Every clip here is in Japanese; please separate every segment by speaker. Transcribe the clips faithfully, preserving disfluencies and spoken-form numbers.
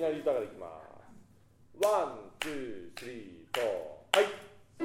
Speaker 1: なり歌からいきます。ワン、ツー、スリー、フォー、はい。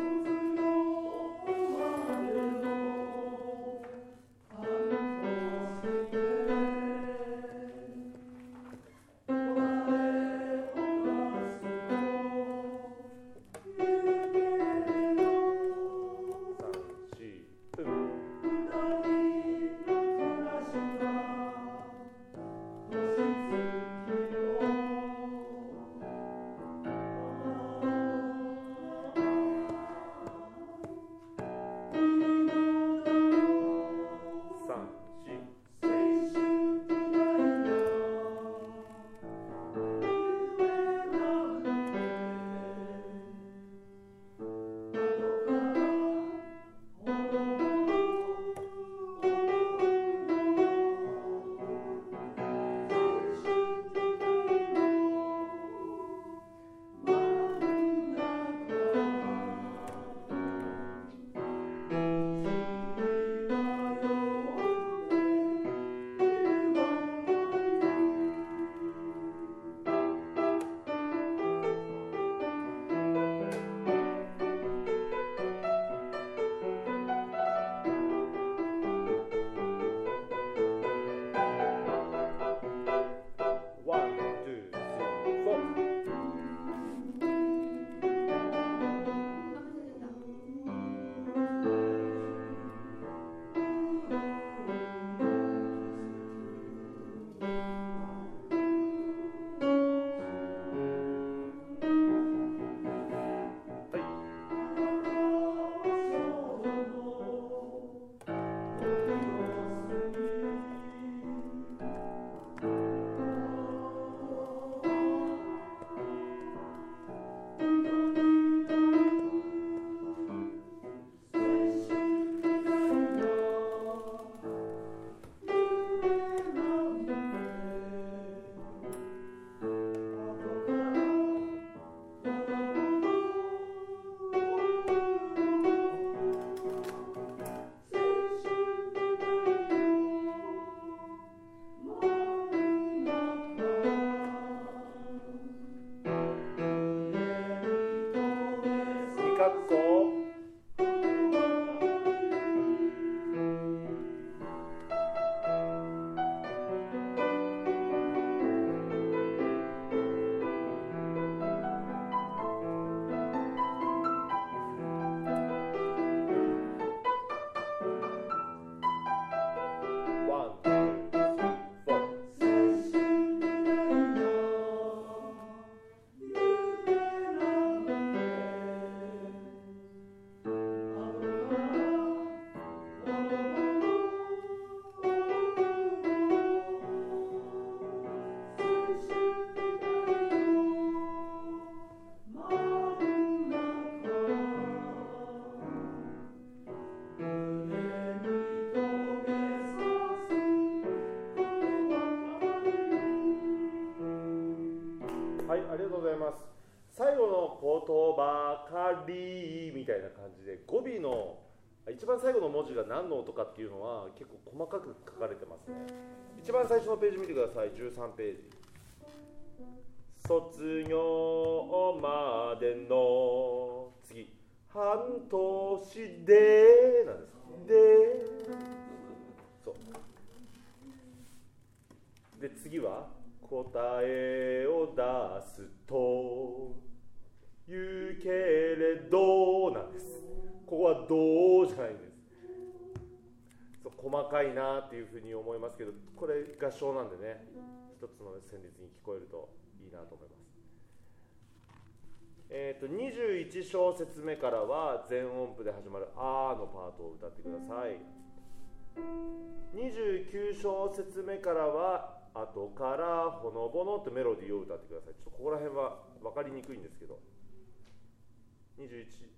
Speaker 1: はい、ありがとうございます。最後の言葉かりみたいな感じで語尾の一番最後の文字が何の音かっていうのは結構細かく書かれてますね。一番最初のページ見てください。じゅうさんページ。卒業までの次半年でなんです。でそうで次は答えを出すと言うけれどなんです。ここはどうじゃないんです。そう細かいなっていうふうに思いますけど、これ合唱なんでね、一つの旋律に聞こえるといいなと思います。えーとにじゅういち小節目からは全音符で始まるあーのパートを歌ってください。にじゅうきゅう小節目からは後からほのぼのってメロディーを歌ってください。ちょっとここら辺は分かりにくいんですけど、にじゅういち